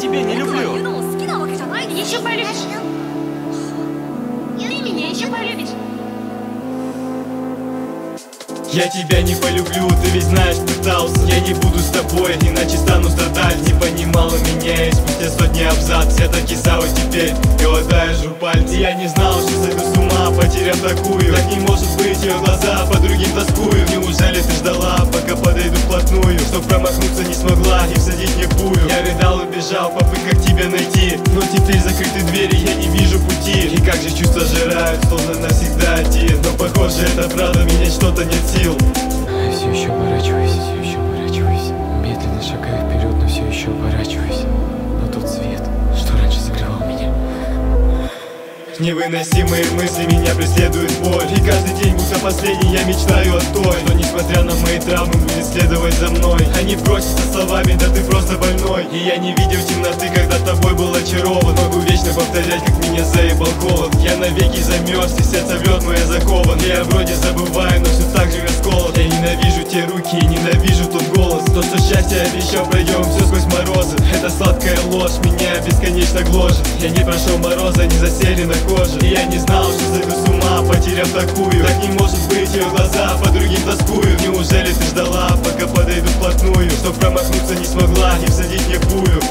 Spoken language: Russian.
тебя не 僕が言う люблю. のも好きなわけじゃないでしょ。 Еще полюбишь. Ты меня еще полюбишь. Я тебя не полюблю, ты ведь знаешь, пытался. Я не буду с тобой, иначе стану страдать. Не понимала меня, и спустя сотни абзац я таки сау теперь, голодаю, жру пальцы. Я не знал, что сойду с ума, потеряв такую. Так не может быть, ее глаза по другим тоскую. Неужели ты ждала, пока подойду вплотную? Чтоб промахнуться не смогла и всадить мне пулю. Я рыдал и бежал в попытках тебя найти, но теперь закрыты двери, я не вижу пути. И как же чувства жирают, словно навсегда один. Но похоже, это правда, меня что-то нет сил. Все еще оборачиваюсь, медленно шагаю вперед, но все еще оборачиваюсь. Но тот свет, что раньше закрывал меня. Невыносимые мысли меня преследует боль. И каждый день, будто последний, я мечтаю о той, но несмотря на мои травмы, будет следовать за мной. Они просятся словами, да ты просто больной. И я не видел темноты, когда тобой был очарован. Могу вечно повторять, как меня заебал холод. Я навеки замерз, и сердце в лед мое закован. Я вроде забываю, но все так же расколот. Я ненавижу те руки и ненавижу тот голос. То, что счастье обещал, пройдем все сквозь морозы. Это сладкая ложь, меня бесконечно гложет. Я не прошел мороза, не засели на коже. И я не знал, что сойду с ума, потеряв такую. Так не может быть, ее глаза по другим тоскую. Неужели ты ждала, пока подойду вплотную? Чтоб промахнуться не смогла и всадить мне пулю.